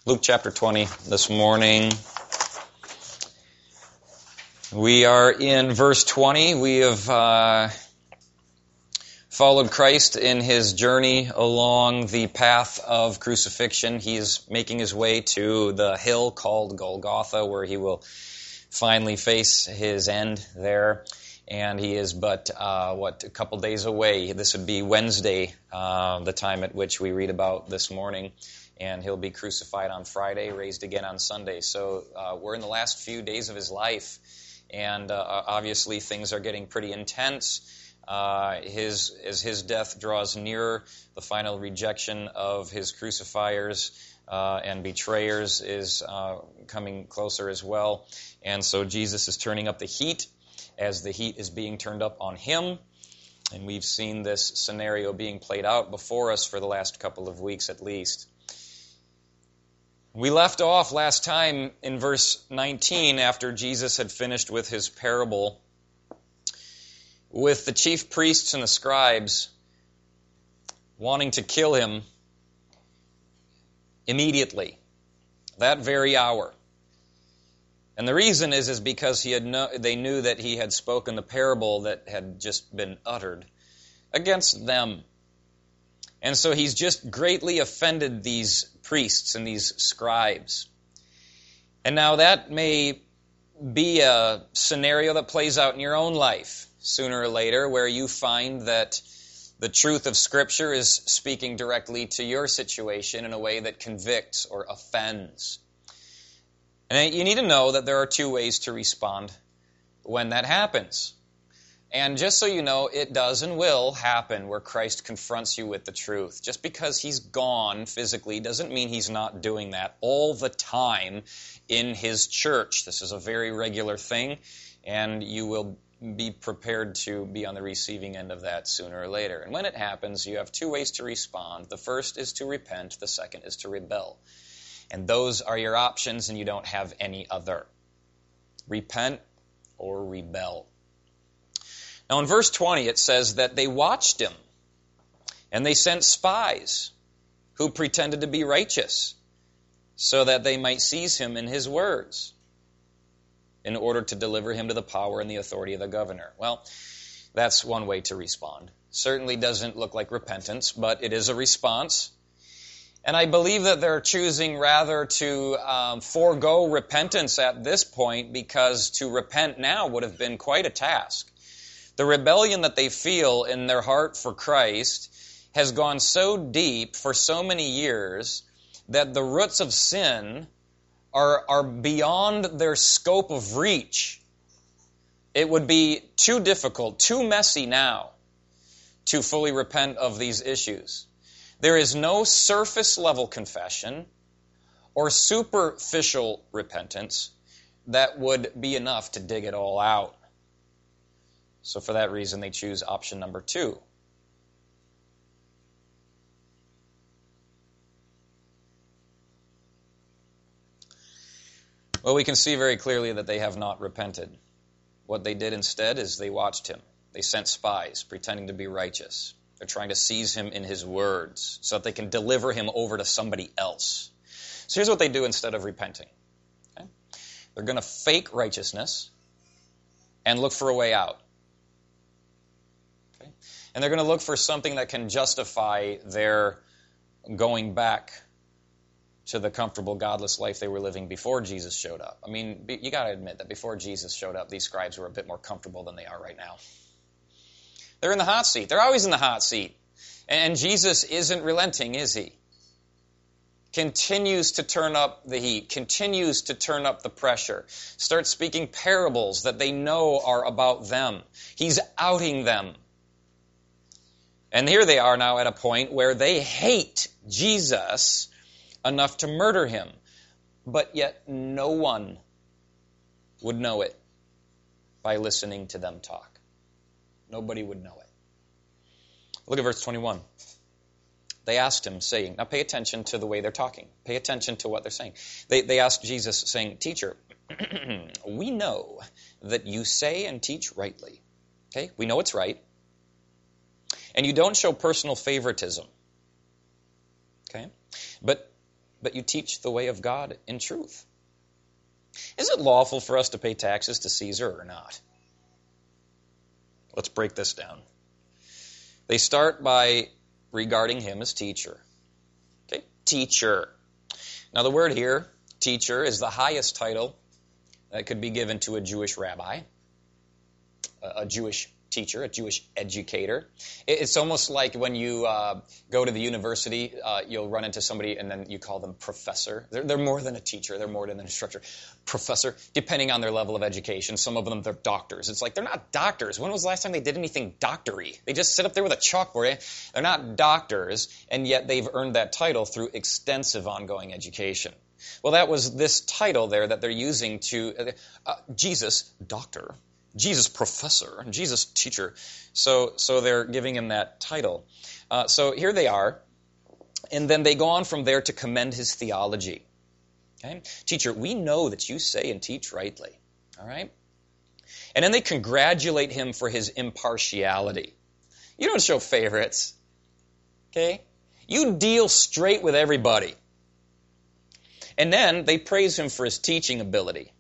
Luke chapter 20 this morning. We are in verse 20. We have followed Christ in his journey along the path of crucifixion. He is making his way to the hill called Golgotha, where he will finally face his end there. And he is but, a couple days away. This would be Wednesday, the time at which we read about this morning. And he'll be crucified on Friday, raised again on Sunday. So we're in the last few days of his life. And obviously things are getting pretty intense. As his death draws nearer, the final rejection of his crucifiers and betrayers is coming closer as well. And so Jesus is turning up the heat as the heat is being turned up on him. And we've seen this scenario being played out before us for the last couple of weeks at least. We left off last time in verse 19 after Jesus had finished with his parable with the chief priests and the scribes wanting to kill him immediately, that very hour. And the reason is because they knew that he had spoken the parable that had just been uttered against them. And so he's just greatly offended these priests and these scribes. And now that may be a scenario that plays out in your own life sooner or later, where you find that the truth of Scripture is speaking directly to your situation in a way that convicts or offends. And you need to know that there are two ways to respond when that happens. And just so you know, it does and will happen where Christ confronts you with the truth. Just because he's gone physically doesn't mean he's not doing that all the time in his church. This is a very regular thing, and you will be prepared to be on the receiving end of that sooner or later. And when it happens, you have two ways to respond. The first is to repent. The second is to rebel. And those are your options, and you don't have any other. Repent or rebel. Now in verse 20 it says that they watched him, and they sent spies who pretended to be righteous, so that they might seize him in his words, in order to deliver him to the power and the authority of the governor. Well, that's one way to respond. Certainly doesn't look like repentance, but it is a response. And I believe that they're choosing rather to forego repentance at this point, because to repent now would have been quite a task. The rebellion that they feel in their heart for Christ has gone so deep for so many years that the roots of sin are beyond their scope of reach. It would be too difficult, too messy now to fully repent of these issues. There is no surface level confession or superficial repentance that would be enough to dig it all out. So for that reason, they choose option number 2. Well, we can see very clearly that they have not repented. What they did instead is they watched him. They sent spies pretending to be righteous. They're trying to seize him in his words so that they can deliver him over to somebody else. So here's what they do instead of repenting. Okay? They're going to fake righteousness and look for a way out. Okay? And they're going to look for something that can justify their going back to the comfortable, godless life they were living before Jesus showed up. I mean, you got to admit that before Jesus showed up, these scribes were a bit more comfortable than they are right now. They're in the hot seat. They're always in the hot seat. And Jesus isn't relenting, is he? Continues to turn up the heat, continues to turn up the pressure, starts speaking parables that they know are about them. He's outing them. And here they are now at a point where they hate Jesus enough to murder him, but yet no one would know it by listening to them talk. Nobody would know it. Look at verse 21. They asked him, saying, now pay attention to the way they're talking. Pay attention to what they're saying. They asked Jesus, saying, Teacher, we know that you say and teach rightly. Okay, we know it's right. And you don't show personal favoritism. Okay, but but you teach the way of God in truth. Is it lawful for us to pay taxes to Caesar or not? Let's break this down. They start by regarding him as teacher. Okay, teacher. Now the word here, teacher, is the highest title that could be given to a Jewish rabbi, a Jewish teacher, a Jewish educator. It's almost like when you go to the university, you'll run into somebody and then you call them professor. They're more than a teacher. They're more than an instructor. Professor, depending on their level of education. Some of them, they're doctors. It's like they're not doctors. When was the last time they did anything doctory? They just sit up there with a chalkboard. They're not doctors, and yet they've earned that title through extensive ongoing education. Well, that was this title there that they're using to Jesus, doctor. Jesus professor, Jesus teacher. So they're giving him that title. So here they are, and then they go on from there to commend his theology. Okay? Teacher, we know that you say and teach rightly. All right? And then they congratulate him for his impartiality. You don't show favorites. Okay? You deal straight with everybody. And then they praise him for his teaching ability.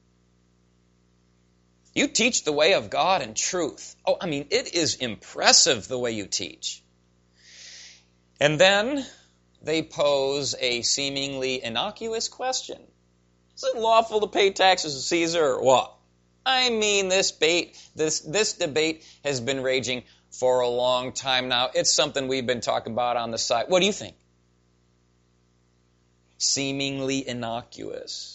You teach the way of God in truth. Oh, I mean, it is impressive the way you teach. And then they pose a seemingly innocuous question. Is it lawful to pay taxes to Caesar or what? I mean, this debate has been raging for a long time now. It's something we've been talking about on the side. What do you think? Seemingly innocuous.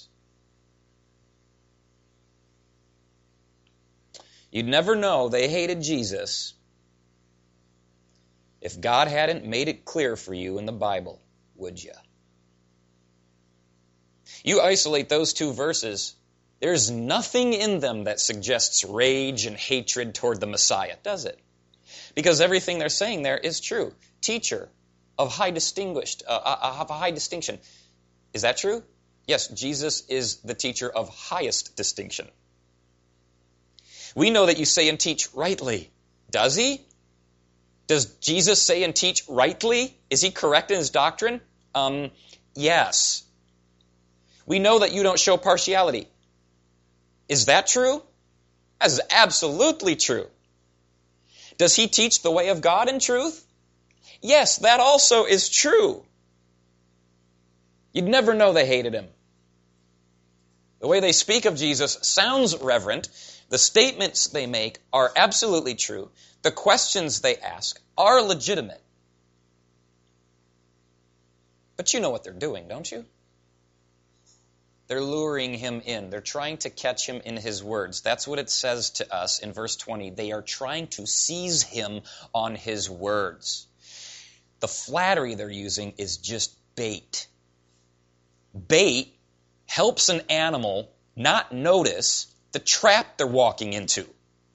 You'd never know they hated Jesus if God hadn't made it clear for you in the Bible, would you? You isolate those two verses, there's nothing in them that suggests rage and hatred toward the Messiah, does it? Because everything they're saying there is true. Teacher of high distinction. Is that true? Yes, Jesus is the teacher of highest distinction. We know that you say and teach rightly. Does he? Does Jesus say and teach rightly? Is he correct in his doctrine? Yes. We know that you don't show partiality. Is that true? That is absolutely true. Does he teach the way of God in truth? Yes, that also is true. You'd never know they hated him. The way they speak of Jesus sounds reverent. The statements they make are absolutely true. The questions they ask are legitimate. But you know what they're doing, don't you? They're luring him in. They're trying to catch him in his words. That's what it says to us in verse 20. They are trying to seize him on his words. The flattery they're using is just bait. Bait helps an animal not notice the trap they're walking into.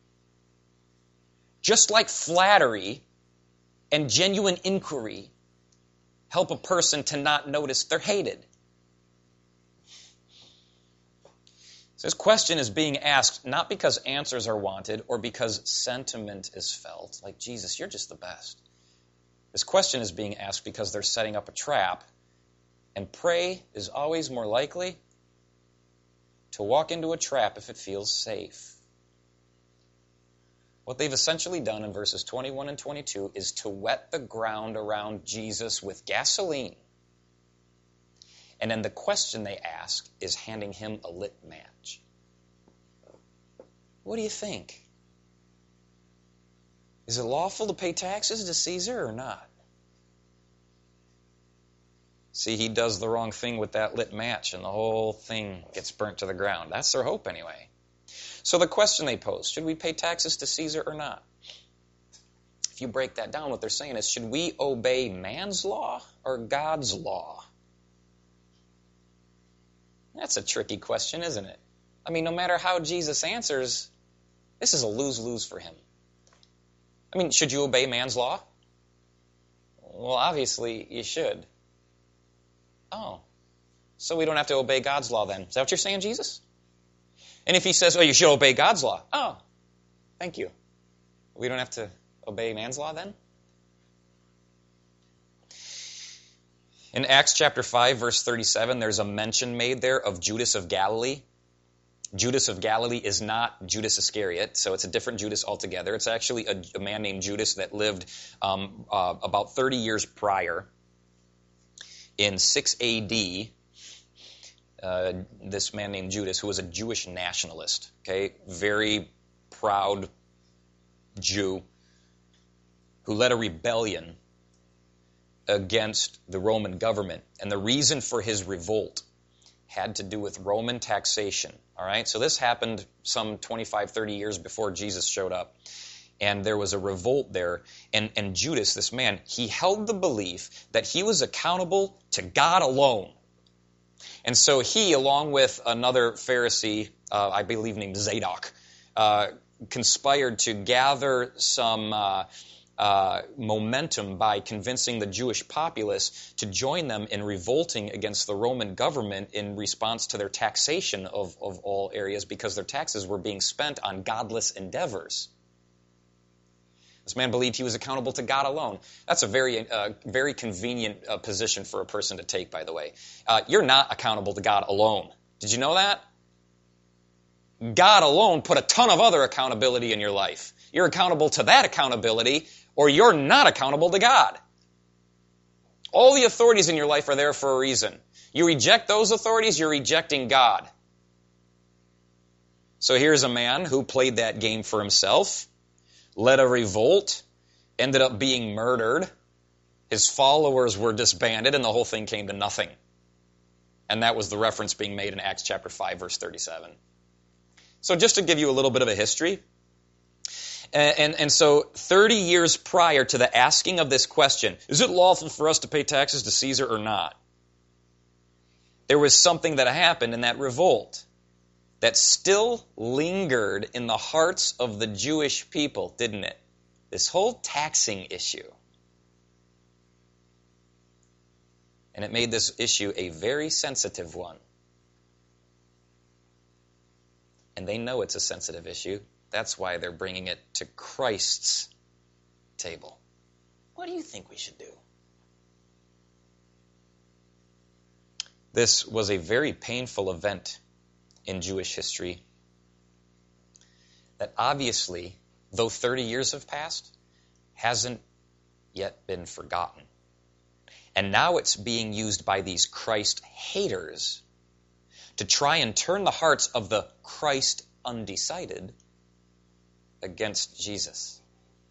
Just like flattery and genuine inquiry help a person to not notice they're hated. So this question is being asked not because answers are wanted or because sentiment is felt, like, Jesus, you're just the best. This question is being asked because they're setting up a trap, and prey is always more likely to walk into a trap if it feels safe. What they've essentially done in verses 21 and 22 is to wet the ground around Jesus with gasoline. And then the question they ask is handing him a lit match. What do you think? Is it lawful to pay taxes to Caesar or not? See, he does the wrong thing with that lit match, and the whole thing gets burnt to the ground. That's their hope anyway. So the question they pose, should we pay taxes to Caesar or not? If you break that down, what they're saying is, should we obey man's law or God's law? That's a tricky question, isn't it? I mean, no matter how Jesus answers, this is a lose-lose for him. I mean, should you obey man's law? Well, obviously, you should. Oh, so we don't have to obey God's law then. Is that what you're saying, Jesus? And if he says, oh, you should obey God's law. Oh, thank you. We don't have to obey man's law then? In Acts chapter 5, verse 37, there's a mention made there of Judas of Galilee. Judas of Galilee is not Judas Iscariot, so it's a different Judas altogether. It's actually a man named Judas that lived about 30 years prior. In 6 A.D., this man named Judas, who was a Jewish nationalist, okay, very proud Jew, who led a rebellion against the Roman government. And the reason for his revolt had to do with Roman taxation. All right, so this happened some 25, 30 years before Jesus showed up. And there was a revolt there. And Judas, this man, he held the belief that he was accountable to God alone. And so he, along with another Pharisee, I believe named Zadok, conspired to gather some momentum by convincing the Jewish populace to join them in revolting against the Roman government in response to their taxation of all areas, because their taxes were being spent on godless endeavors. This man believed he was accountable to God alone. That's a very convenient position for a person to take, by the way. You're not accountable to God alone. Did you know that? God alone put a ton of other accountability in your life. You're accountable to that accountability, or you're not accountable to God. All the authorities in your life are there for a reason. You reject those authorities, you're rejecting God. So here's a man who played that game for himself, led a revolt, ended up being murdered. His followers were disbanded, and the whole thing came to nothing. And that was the reference being made in Acts chapter 5, verse 37. So just to give you a little bit of a history, and so 30 years prior to the asking of this question, is it lawful for us to pay taxes to Caesar or not? There was something that happened in that revolt that still lingered in the hearts of the Jewish people, didn't it? This whole taxing issue. And it made this issue a very sensitive one. And they know it's a sensitive issue. That's why they're bringing it to Christ's table. What do you think we should do? This was a very painful event in Jewish history that obviously, though 30 years have passed, hasn't yet been forgotten. And now it's being used by these Christ haters to try and turn the hearts of the Christ undecided against Jesus.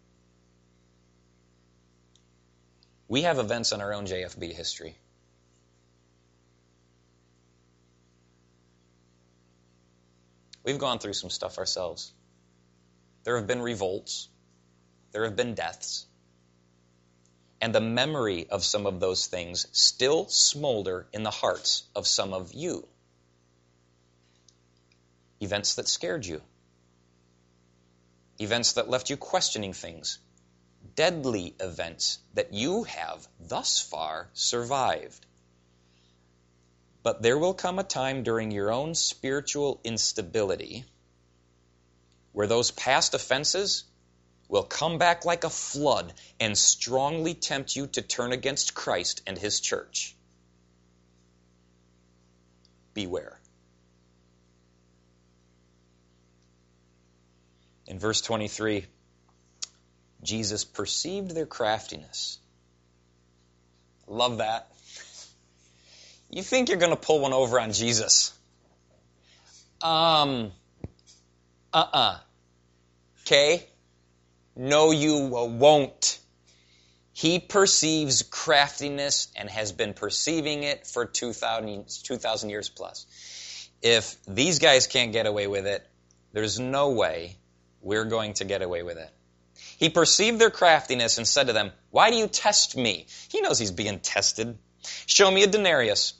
We have events in our own JFB history. We've gone through some stuff ourselves. There have been revolts. There have been deaths. And the memory of some of those things still smolder in the hearts of some of you. Events that scared you. Events that left you questioning things. Deadly events that you have thus far survived. But there will come a time during your own spiritual instability where those past offenses will come back like a flood and strongly tempt you to turn against Christ and His church. Beware. In verse 23, Jesus perceived their craftiness. Love that. You think you're going to pull one over on Jesus? Okay? No, you won't. He perceives craftiness and has been perceiving it for 2,000 years plus. If these guys can't get away with it, there's no way we're going to get away with it. He perceived their craftiness and said to them, "Why do you test me?" He knows he's being tested. "Show me a denarius.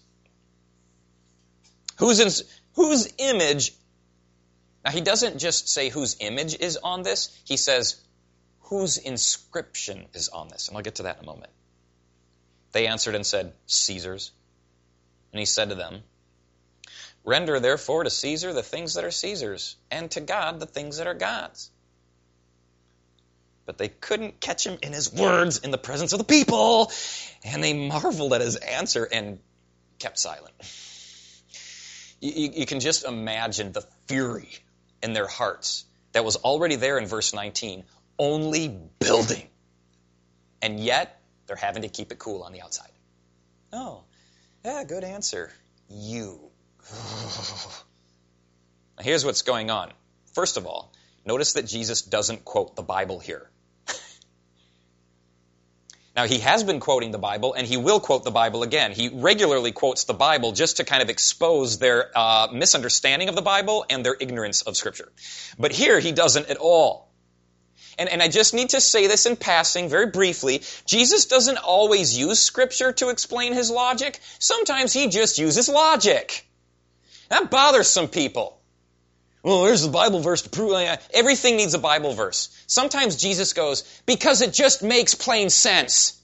Whose image?" Now he doesn't just say whose image is on this. He says, whose inscription is on this? And I'll get to that in a moment. They answered and said, "Caesar's." And he said to them, "Render therefore to Caesar the things that are Caesar's, and to God the things that are God's." But they couldn't catch him in his words in the presence of the people, and they marveled at his answer and kept silent. You can just imagine the fury in their hearts that was already there in verse 19, only building. And yet, they're having to keep it cool on the outside. Oh, yeah, good answer. You. Now, here's what's going on. First of all, notice that Jesus doesn't quote the Bible here. Now, he has been quoting the Bible, and he will quote the Bible again. He regularly quotes the Bible just to kind of expose their misunderstanding of the Bible and their ignorance of Scripture. But here, he doesn't at all. And I just need to say this in passing very briefly. Jesus doesn't always use Scripture to explain his logic. Sometimes he just uses logic. That bothers some people. Well, where's the Bible verse to prove? Everything needs a Bible verse. Sometimes Jesus goes, because it just makes plain sense.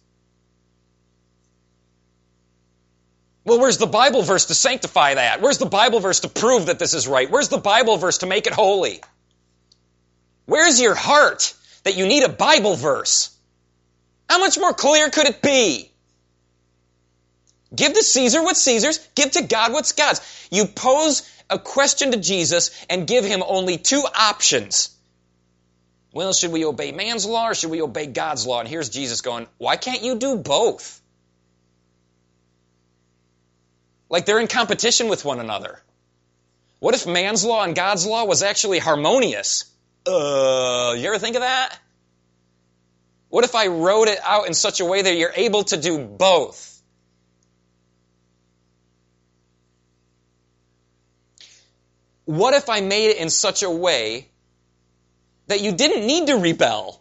Well, where's the Bible verse to sanctify that? Where's the Bible verse to prove that this is right? Where's the Bible verse to make it holy? Where's your heart that you need a Bible verse? How much more clear could it be? Give to Caesar what's Caesar's, give to God what's God's. You pose a question to Jesus and give him only two options. Well, should we obey man's law or should we obey God's law? And here's Jesus going, why can't you do both? Like they're in competition with one another. What if man's law and God's law was actually harmonious? You ever think of that? What if I wrote it out in such a way that you're able to do both? What if I made it in such a way that you didn't need to rebel?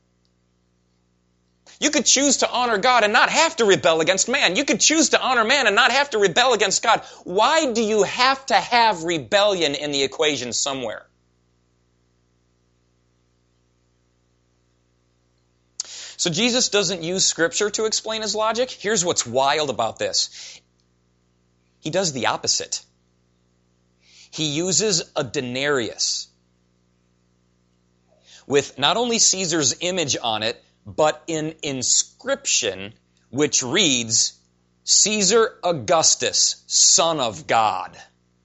You could choose to honor God and not have to rebel against man. You could choose to honor man and not have to rebel against God. Why do you have to have rebellion in the equation somewhere? So Jesus doesn't use Scripture to explain his logic. Here's what's wild about this. He does the opposite. He uses a denarius with not only Caesar's image on it, but an inscription which reads, Caesar Augustus, Son of God.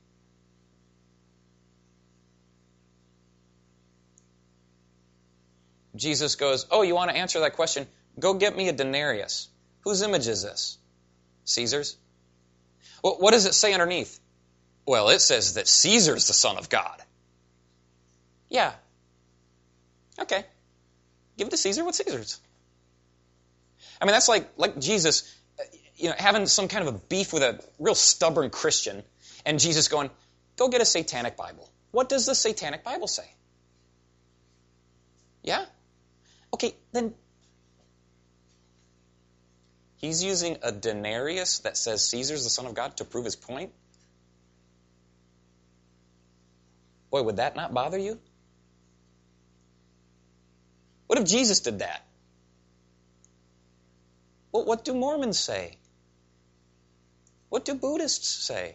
Jesus goes, oh, you want to answer that question? Go get me a denarius. Whose image is this? Caesar's? Well, what does it say underneath? Well, it says that Caesar's the Son of God. Yeah. Okay. Give it to Caesar what's Caesar's. I mean, that's like Jesus, having some kind of a beef with a real stubborn Christian, and Jesus going, go get a satanic Bible. What does the satanic Bible say? Yeah? Okay, then he's using a denarius that says Caesar's the Son of God to prove his point? Boy, would that not bother you? What if Jesus did that? Well, what do Mormons say? What do Buddhists say?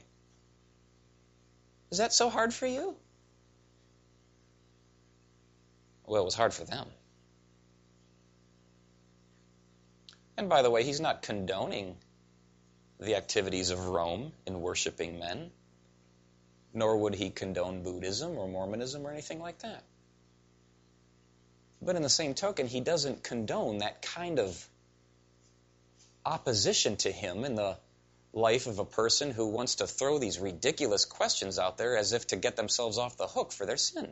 Is that so hard for you? Well, it was hard for them. And by the way, he's not condoning the activities of Rome in worshiping men, nor would he condone Buddhism or Mormonism or anything like that. But in the same token, he doesn't condone that kind of opposition to him in the life of a person who wants to throw these ridiculous questions out there as if to get themselves off the hook for their sin.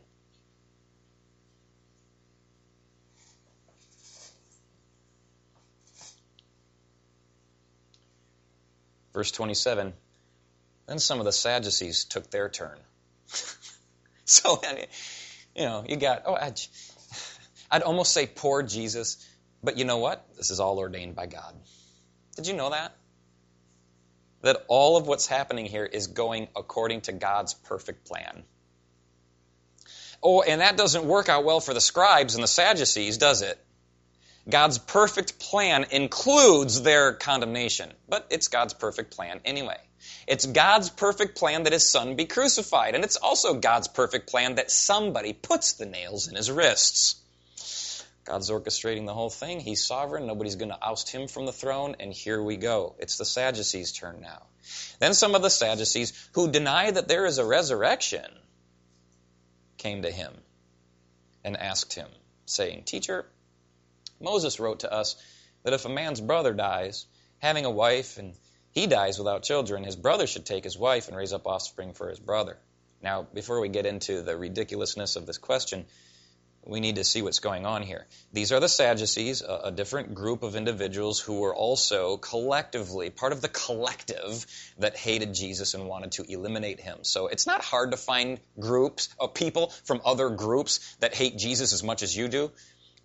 Verse 27, then some of the Sadducees took their turn. So, you got, I'd almost say poor Jesus, but you know what? This is all ordained by God. Did you know that? That all of what's happening here is going according to God's perfect plan. Oh, and that doesn't work out well for the scribes and the Sadducees, does it? God's perfect plan includes their condemnation, but it's God's perfect plan anyway. It's God's perfect plan that his son be crucified, and it's also God's perfect plan that somebody puts the nails in his wrists. God's orchestrating the whole thing. He's sovereign. Nobody's going to oust him from the throne. And here we go. It's the Sadducees' turn now. Then some of the Sadducees who deny that there is a resurrection came to him and asked him, saying, Teacher, Moses wrote to us that if a man's brother dies, having a wife, and he dies without children, his brother should take his wife and raise up offspring for his brother. Now, before we get into the ridiculousness of this question, we need to see what's going on here. These are the Sadducees, a different group of individuals who were also collectively, part of the collective that hated Jesus and wanted to eliminate him. So it's not hard to find groups of people from other groups that hate Jesus as much as you do.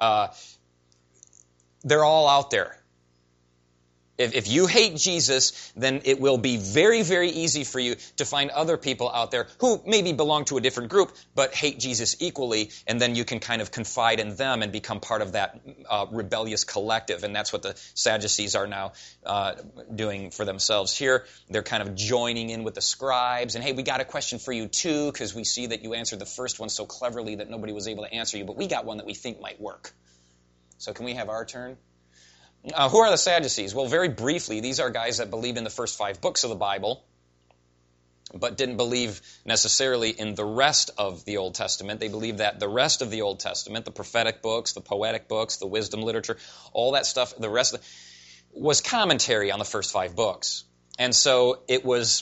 They're all out there. If you hate Jesus, then it will be very, very easy for you to find other people out there who maybe belong to a different group, but hate Jesus equally, and then you can kind of confide in them and become part of that rebellious collective, and that's what the Sadducees are now doing for themselves here. They're kind of joining in with the scribes, and hey, we got a question for you too, because we see that you answered the first one so cleverly that nobody was able to answer you, but we got one that we think might work. So can we have our turn? Who are the Sadducees? Well, very briefly, these are guys that believed in the first 5 books of the Bible, but didn't believe necessarily in the rest of the Old Testament. They believed that the rest of the Old Testament, the prophetic books, the poetic books, the wisdom literature, all that stuff, the rest of it, was commentary on the first 5 books. And so it was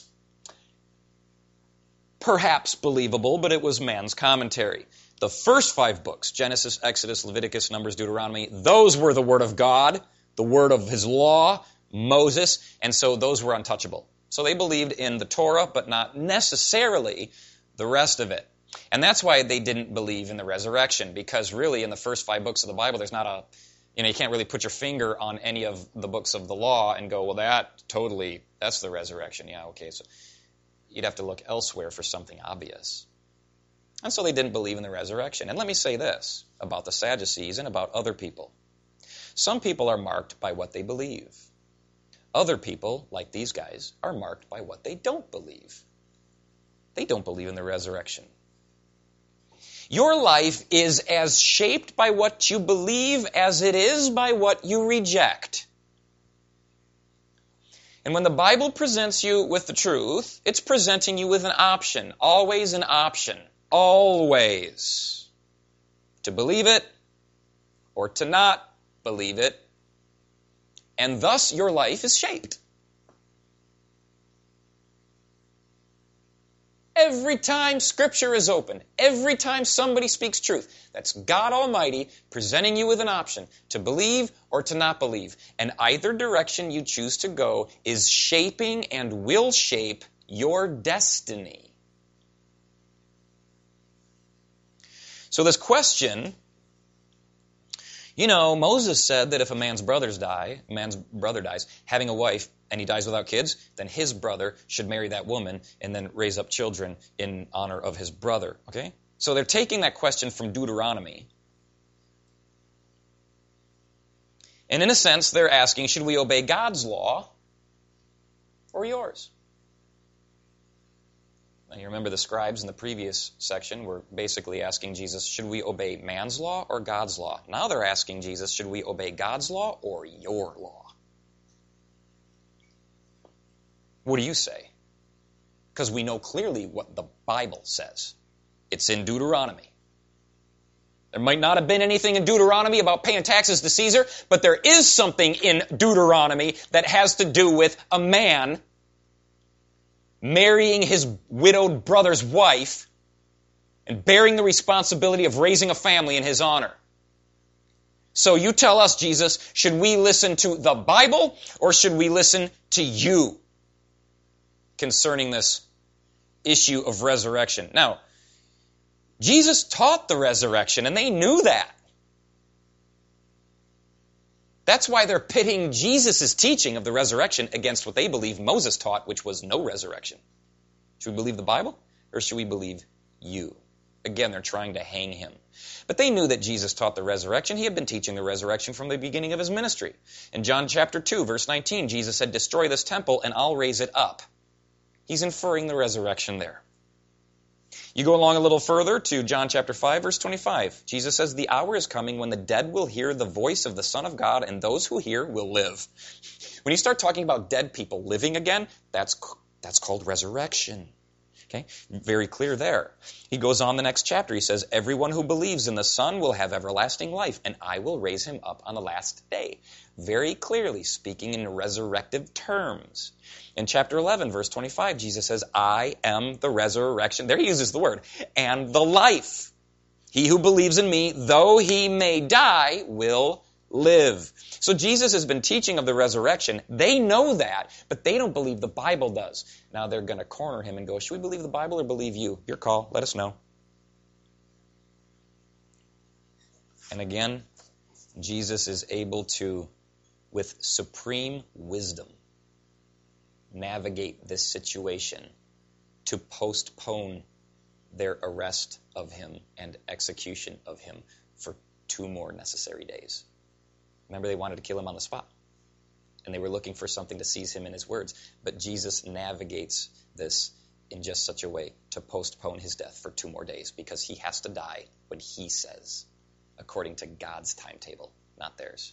perhaps believable, but it was man's commentary. The first 5 books, Genesis, Exodus, Leviticus, Numbers, Deuteronomy, those were the Word of God, the word of his law, Moses, and so those were untouchable. So they believed in the Torah, but not necessarily the rest of it. And that's why they didn't believe in the resurrection, because really in the first 5 books of the Bible, there's not you can't really put your finger on any of the books of the law and go, well, that's the resurrection. Yeah, okay, so you'd have to look elsewhere for something obvious. And so they didn't believe in the resurrection. And let me say this about the Sadducees and about other people. Some people are marked by what they believe. Other people, like these guys, are marked by what they don't believe. They don't believe in the resurrection. Your life is as shaped by what you believe as it is by what you reject. And when the Bible presents you with the truth, it's presenting you with an option. Always an option. Always. To believe it or to not believe it, and thus your life is shaped. Every time Scripture is opened, every time somebody speaks truth, that's God Almighty presenting you with an option to believe or to not believe. And either direction you choose to go is shaping and will shape your destiny. So this question, Moses said that if a man's brother dies, having a wife, and he dies without kids, then his brother should marry that woman and then raise up children in honor of his brother. Okay? So they're taking that question from Deuteronomy. And in a sense, they're asking, should we obey God's law or yours? And you remember the scribes in the previous section were basically asking Jesus, should we obey man's law or God's law? Now they're asking Jesus, should we obey God's law or your law? What do you say? Because we know clearly what the Bible says. It's in Deuteronomy. There might not have been anything in Deuteronomy about paying taxes to Caesar, but there is something in Deuteronomy that has to do with a man marrying his widowed brother's wife and bearing the responsibility of raising a family in his honor. So you tell us, Jesus, should we listen to the Bible or should we listen to you concerning this issue of resurrection? Now, Jesus taught the resurrection, and they knew that. That's why they're pitting Jesus' teaching of the resurrection against what they believe Moses taught, which was no resurrection. Should we believe the Bible, or should we believe you? Again, they're trying to hang him. But they knew that Jesus taught the resurrection. He had been teaching the resurrection from the beginning of his ministry. In John chapter 2, verse 19, Jesus said, "Destroy this temple, and I'll raise it up." He's inferring the resurrection there. You go along a little further to John chapter 5, verse 25. Jesus says, the hour is coming when the dead will hear the voice of the Son of God, and those who hear will live. When you start talking about dead people living again, that's called resurrection. Okay, very clear there. He goes on the next chapter. He says, everyone who believes in the Son will have everlasting life, and I will raise him up on the last day. Very clearly speaking in resurrective terms. In chapter 11, verse 25, Jesus says, I am the resurrection. There he uses the word, and the life. He who believes in me, though he may die, will live. So Jesus has been teaching of the resurrection. They know that, but they don't believe the Bible does. Now they're going to corner him and go, should we believe the Bible or believe you? Your call. Let us know. And again, Jesus is able to, with supreme wisdom, navigate this situation to postpone their arrest of him and execution of him for 2 more necessary days. Remember, they wanted to kill him on the spot. And they were looking for something to seize him in his words. But Jesus navigates this in just such a way to postpone his death for 2 more days, because he has to die when he says, according to God's timetable, not theirs.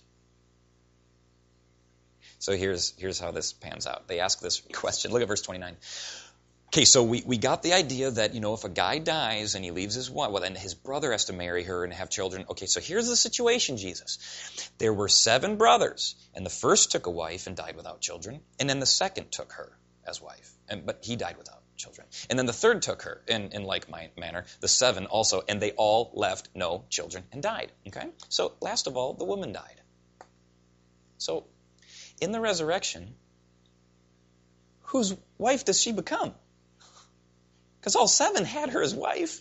So here's how this pans out. They ask this question. Look at verse 29. Okay, so we got the idea that, if a guy dies and he leaves his wife, well, then his brother has to marry her and have children. Okay, so here's the situation, Jesus. There were 7 brothers, and the first took a wife and died without children, and then the second took her as wife, but he died without children. And then the third took her in like manner, the 7 also, and they all left no children and died. Okay, so last of all, the woman died. So in the resurrection, whose wife does she become? Because all 7 had her as wife.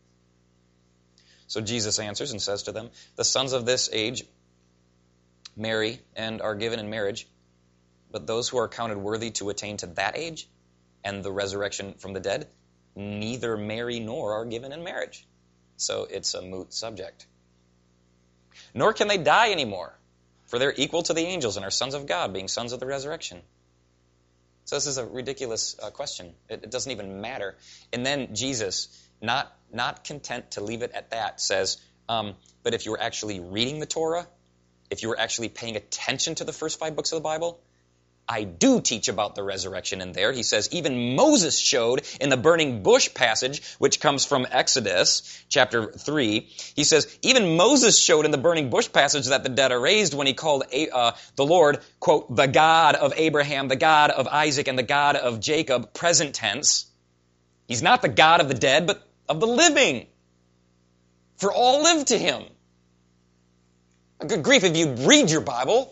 So Jesus answers and says to them, the sons of this age marry and are given in marriage, but those who are counted worthy to attain to that age and the resurrection from the dead, neither marry nor are given in marriage. So it's a moot subject. Nor can they die anymore, for they're equal to the angels and are sons of God, being sons of the resurrection. So this is a ridiculous question. It doesn't even matter. And then Jesus, not content to leave it at that, says, but if you were actually reading the Torah, if you were actually paying attention to the first 5 books of the Bible, I do teach about the resurrection in there. He says, even Moses showed in the burning bush passage, which comes from Exodus chapter 3. He says, even Moses showed in the burning bush passage that the dead are raised when he called the Lord, quote, the God of Abraham, the God of Isaac, and the God of Jacob, present tense. He's not the God of the dead, but of the living. For all live to him. Good grief, if you read your Bible.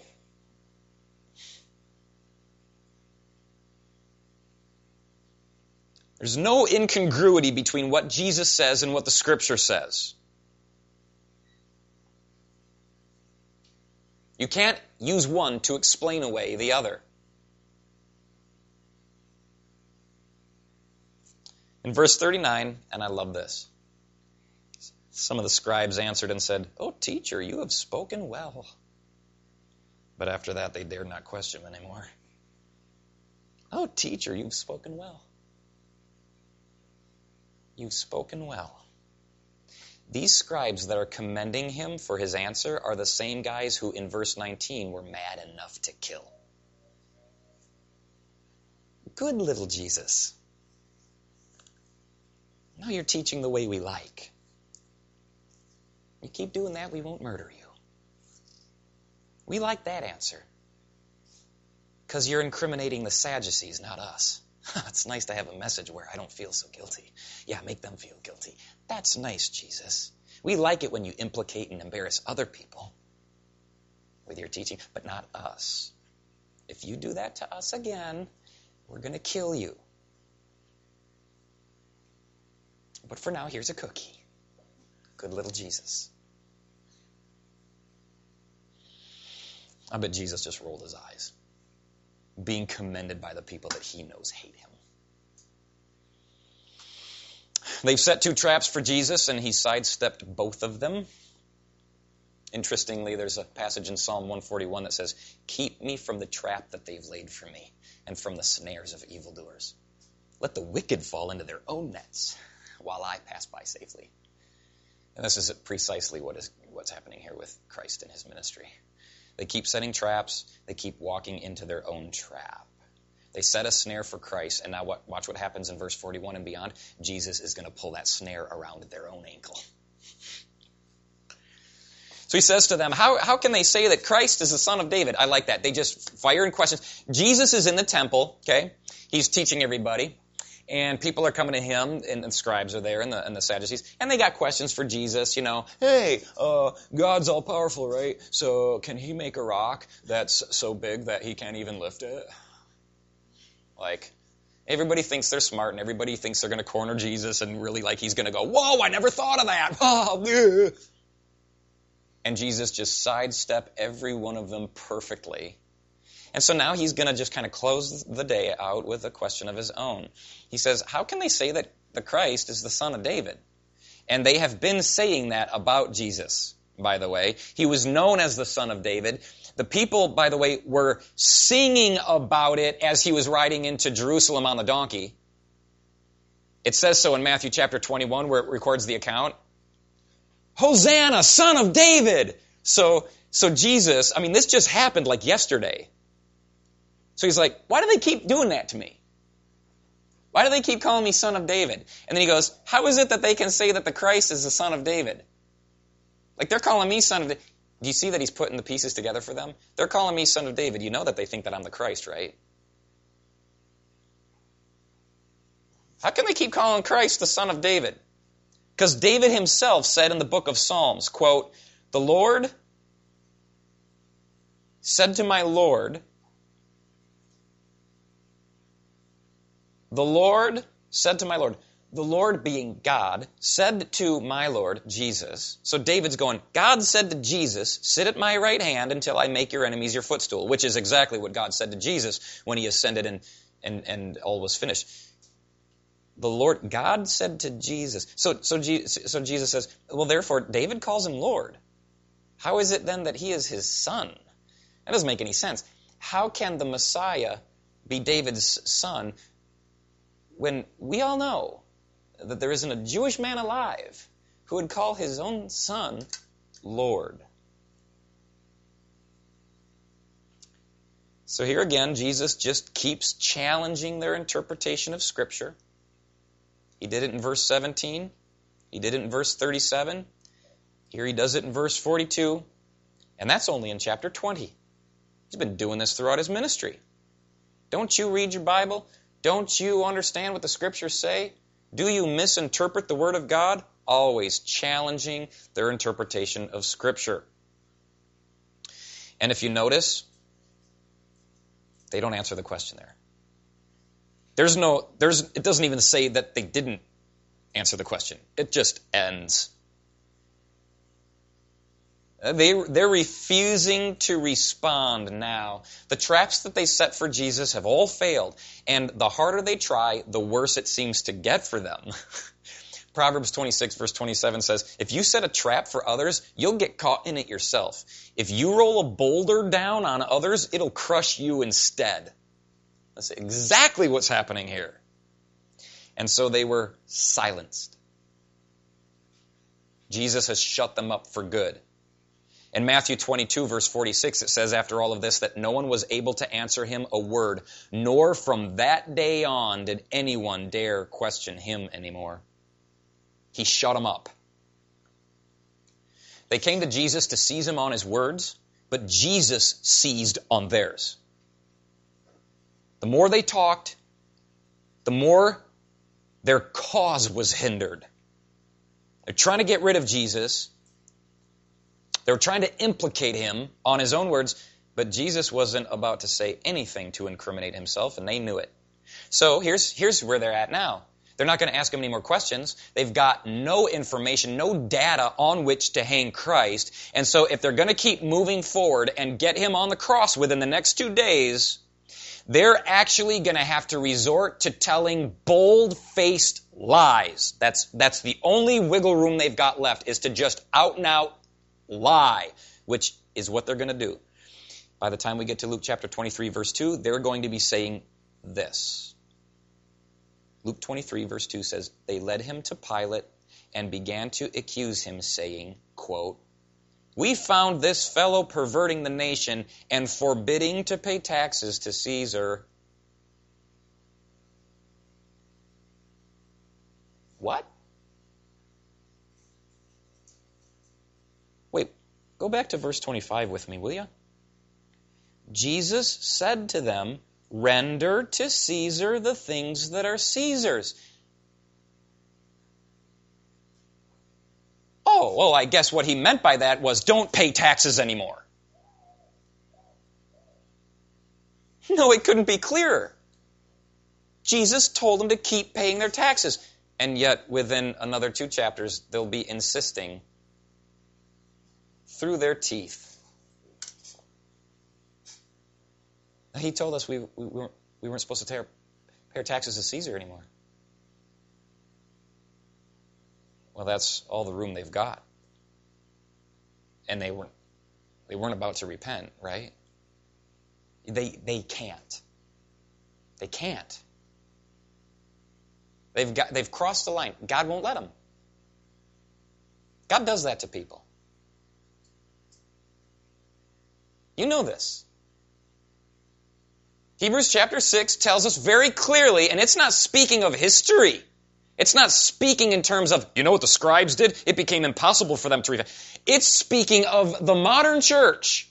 There's no incongruity between what Jesus says and what the Scripture says. You can't use one to explain away the other. In verse 39, and I love this, some of the scribes answered and said, "Oh, teacher, you have spoken well." But after that, they dared not question him anymore. "Oh, teacher, you've spoken well." You've spoken well. These scribes that are commending him for his answer are the same guys who in verse 19 were mad enough to kill. Good little Jesus. Now you're teaching the way we like. You keep doing that, we won't murder you. We like that answer. Because you're incriminating the Sadducees, not us. It's nice to have a message where I don't feel so guilty. Yeah, make them feel guilty. That's nice, Jesus. We like it when you implicate and embarrass other people with your teaching, but not us. If you do that to us again, we're going to kill you. But for now, here's a cookie. Good little Jesus. I bet Jesus just rolled his eyes, being commended by the people that he knows hate him. They've set 2 traps for Jesus, and he sidestepped both of them. Interestingly, there's a passage in Psalm 141 that says, "Keep me from the trap that they've laid for me, and from the snares of evildoers. Let the wicked fall into their own nets." while I pass by safely. And this is precisely what's happening here with Christ and his ministry. They keep setting traps. They keep walking into their own trap. They set a snare for Christ, and now watch what happens in verse 41 and beyond. Jesus is going to pull that snare around their own ankle. So he says to them, how can they say that Christ is the son of David? I like that. They just fire in questions. Jesus is in the temple, okay? He's teaching everybody. And people are coming to him, and the scribes are there, and the Sadducees, and they got questions for Jesus, Hey, God's all-powerful, right? So can he make a rock that's so big that he can't even lift it? Like, everybody thinks they're smart, and everybody thinks they're going to corner Jesus, and really, he's going to go, whoa, I never thought of that! Oh, yeah. And Jesus just sidestepped every one of them perfectly. And so now he's going to just kind of close the day out with a question of his own. He says, how can they say that the Christ is the son of David? And they have been saying that about Jesus, by the way. He was known as the son of David. The people, by the way, were singing about it as he was riding into Jerusalem on the donkey. It says so in Matthew chapter 21 where it records the account. Hosanna, son of David! So Jesus, this just happened like yesterday. So he's like, why do they keep doing that to me? Why do they keep calling me son of David? And then he goes, how is it that they can say that the Christ is the son of David? They're calling me son of David. Do you see that he's putting the pieces together for them? They're calling me son of David. You know that they think that I'm the Christ, right? How can they keep calling Christ the son of David? Because David himself said in the book of Psalms, quote, the Lord said to my Lord, the Lord said to my Lord, the Lord being God, said to my Lord, Jesus. So David's going, God said to Jesus, sit at my right hand until I make your enemies your footstool, which is exactly what God said to Jesus when he ascended and all was finished. The Lord, God said to Jesus. So Jesus says, well, therefore, David calls him Lord. How is it then that he is his son? That doesn't make any sense. How can the Messiah be David's son when we all know that there isn't a Jewish man alive who would call his own son Lord? So here again, Jesus just keeps challenging their interpretation of Scripture. He did it in verse 17. He did it in verse 37. Here he does it in verse 42. And that's only in chapter 20. He's been doing this throughout his ministry. Don't you read your Bible? Don't you understand what the Scriptures say? Do you misinterpret the Word of God? Always challenging their interpretation of Scripture. And if you notice, they don't answer the question there. It doesn't even say that they didn't answer the question. It just ends. They're refusing to respond now. The traps that they set for Jesus have all failed, and the harder they try, the worse it seems to get for them. Proverbs 26, verse 27 says, if you set a trap for others, you'll get caught in it yourself. If you roll a boulder down on others, it'll crush you instead. That's exactly what's happening here. And so they were silenced. Jesus has shut them up for good. In Matthew 22, verse 46, it says after all of this that no one was able to answer him a word, nor from that day on did anyone dare question him anymore. He shut them up. They came to Jesus to seize him on his words, but Jesus seized on theirs. The more they talked, the more their cause was hindered. They're trying to get rid of Jesus. They were trying to implicate him on his own words, but Jesus wasn't about to say anything to incriminate himself, and they knew it. So here's where they're at now. They're not going to ask him any more questions. They've got no information, no data on which to hang Christ. And so if they're going to keep moving forward and get him on the cross within the next 2 days, they're actually going to have to resort to telling bold-faced lies. That's the only wiggle room they've got left, is to just out-and-out lie, which is what they're going to do. By the time we get to Luke chapter 23, verse 2, they're going to be saying this. Luke 23, verse 2 says, they led him to Pilate and began to accuse him, saying, quote, we found this fellow perverting the nation and forbidding to pay taxes to Caesar. What? Wait, go back to verse 25 with me, will you? Jesus said to them, render to Caesar the things that are Caesar's. Oh, well, I guess what he meant by that was don't pay taxes anymore. No, it couldn't be clearer. Jesus told them to keep paying their taxes. And yet, within another 2 chapters, they'll be insisting through their teeth. He told us we weren't supposed to pay our taxes to Caesar anymore. Well, that's all the room they've got. And they weren't about to repent, right? They can't. They can't. They've crossed the line. God won't let them. God does that to people. You know this. Hebrews chapter 6 tells us very clearly, and it's not speaking of history. It's not speaking in terms of, you know what the scribes did? It became impossible for them to repent. It's speaking of the modern church.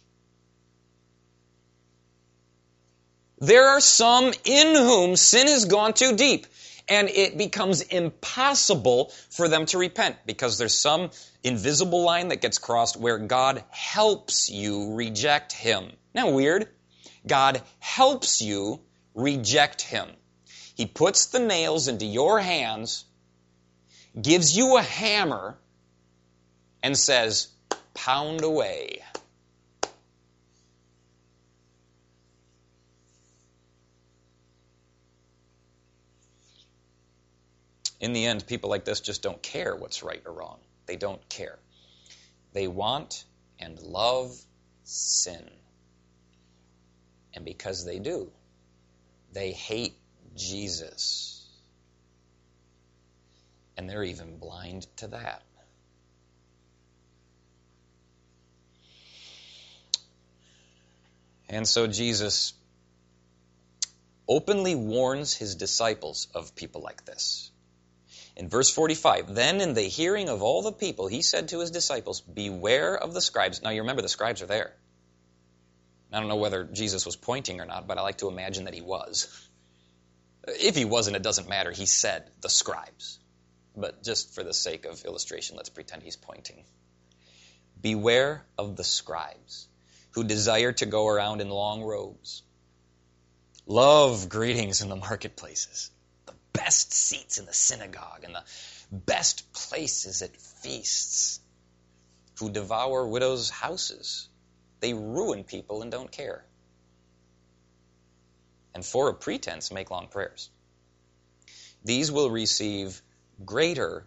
There are some in whom sin has gone too deep, and it becomes impossible for them to repent because there's some invisible line that gets crossed where God helps you reject Him. Isn't that weird? God helps you reject Him. He puts the nails into your hands, gives you a hammer, and says, pound away. In the end, people like this just don't care what's right or wrong. They don't care. They want and love sin. And because they do, they hate Jesus. And they're even blind to that. And so Jesus openly warns his disciples of people like this. In verse 45, then in the hearing of all the people, he said to his disciples, beware of the scribes. Now you remember the scribes are there. I don't know whether Jesus was pointing or not, but I like to imagine that he was. If he wasn't, it doesn't matter. He said the scribes. But just for the sake of illustration, let's pretend he's pointing. Beware of the scribes who desire to go around in long robes, love greetings in the marketplaces, the best seats in the synagogue, and the best places at feasts, who devour widows' houses. They ruin people and don't care. And for a pretense, make long prayers. These will receive greater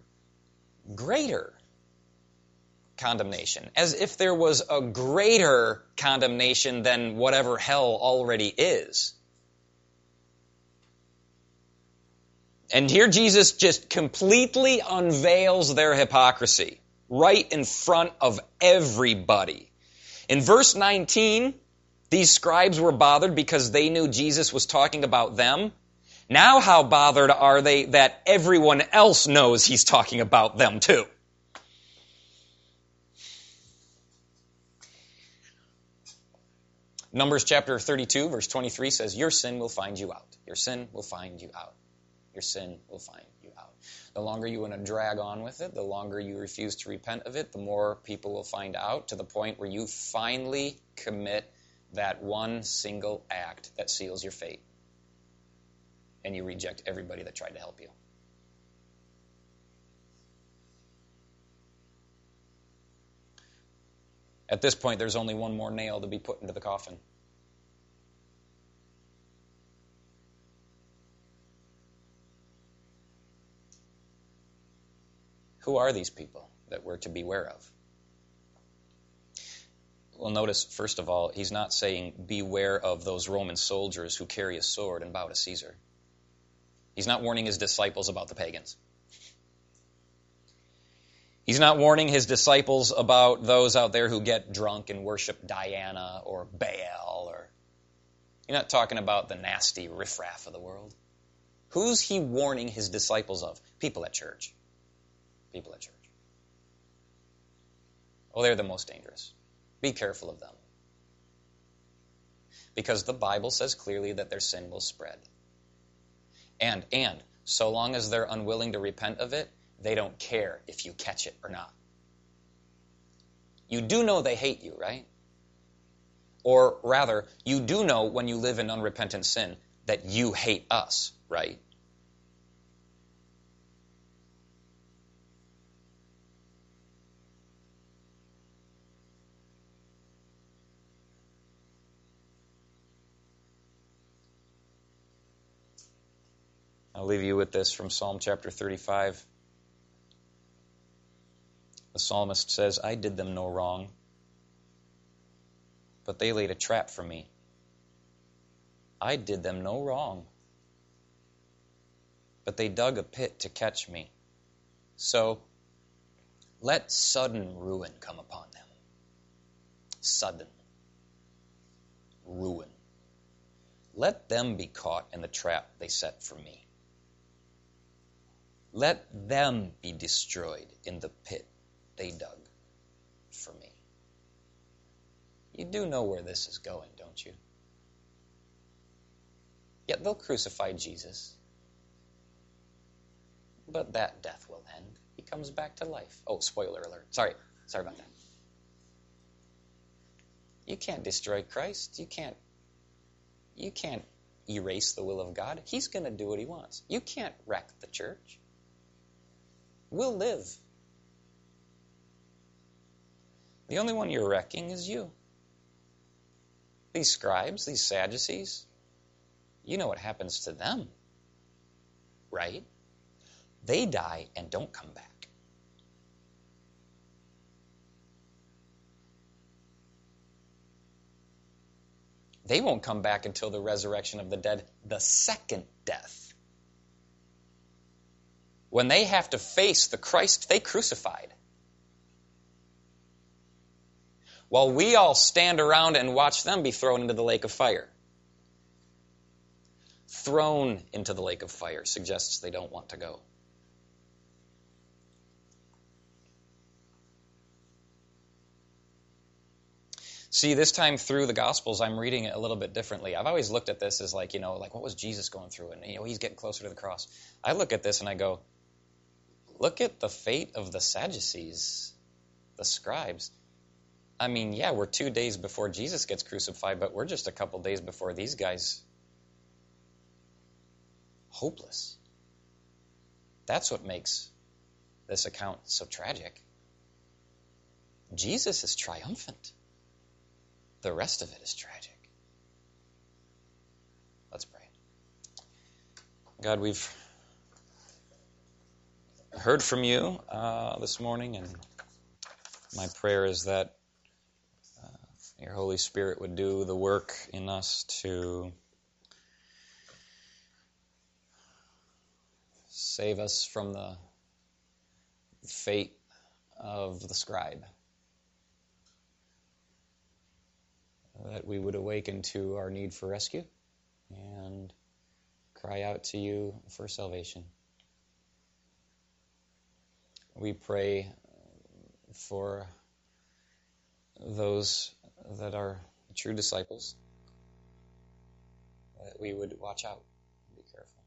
condemnation, as if there was a greater condemnation than whatever hell already is. And here Jesus just completely unveils their hypocrisy right in front of everybody. In verse 19, these scribes were bothered because they knew Jesus was talking about them. Now how bothered are they that everyone else knows he's talking about them too? Numbers chapter 32, verse 23 says, your sin will find you out. Your sin will find you out. Your sin will find you out. The longer you want to drag on with it, the longer you refuse to repent of it, the more people will find out, to the point where you finally commit that one single act that seals your fate. And you reject everybody that tried to help you. At this point, there's only one more nail to be put into the coffin. Who are these people that we're to beware of? Well, notice, first of all, he's not saying beware of those Roman soldiers who carry a sword and bow to Caesar. He's not warning his disciples about the pagans. He's not warning his disciples about those out there who get drunk and worship Diana or Baal. You're not talking about the nasty riffraff of the world. Who's he warning his disciples of? People at church. People at church. Oh, they're the most dangerous. Be careful of them. Because the Bible says clearly that their sin will spread. And so long as they're unwilling to repent of it, they don't care if you catch it or not. You do know they hate you, right? Or rather, you do know when you live in unrepentant sin that you hate us, right? I'll leave you with this from Psalm chapter 35. The psalmist says, I did them no wrong, but they laid a trap for me. I did them no wrong, but they dug a pit to catch me. So let sudden ruin come upon them. Sudden ruin. Let them be caught in the trap they set for me. Let them be destroyed in the pit they dug for me. You do know where this is going, don't you? Yet they'll crucify Jesus. But that death will end. He comes back to life. Oh, spoiler alert. Sorry about that. You can't destroy Christ. You can't erase the will of God. He's going to do what he wants. You can't wreck the church. We'll live. The only one you're wrecking is you. These scribes, these Sadducees, you know what happens to them, right? They die and don't come back. They won't come back until the resurrection of the dead, the second death. When they have to face the Christ they crucified. While we all stand around and watch them be thrown into the lake of fire. Thrown into the lake of fire suggests they don't want to go. See, this time through the Gospels, I'm reading it a little bit differently. I've always looked at this as like what was Jesus going through? And, he's getting closer to the cross. I look at this and I go, look at the fate of the Sadducees, the scribes. I mean, yeah, we're 2 days before Jesus gets crucified, but we're just a couple days before these guys. Hopeless. That's what makes this account so tragic. Jesus is triumphant. The rest of it is tragic. Let's pray. God, we've heard from you this morning, and my prayer is that your Holy Spirit would do the work in us to save us from the fate of the scribe. That we would awaken to our need for rescue and cry out to you for salvation. We pray for those that are true disciples, that we would watch out and be careful.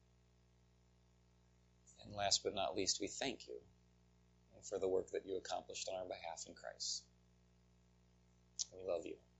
And last but not least, we thank you for the work that you accomplished on our behalf in Christ. We love you.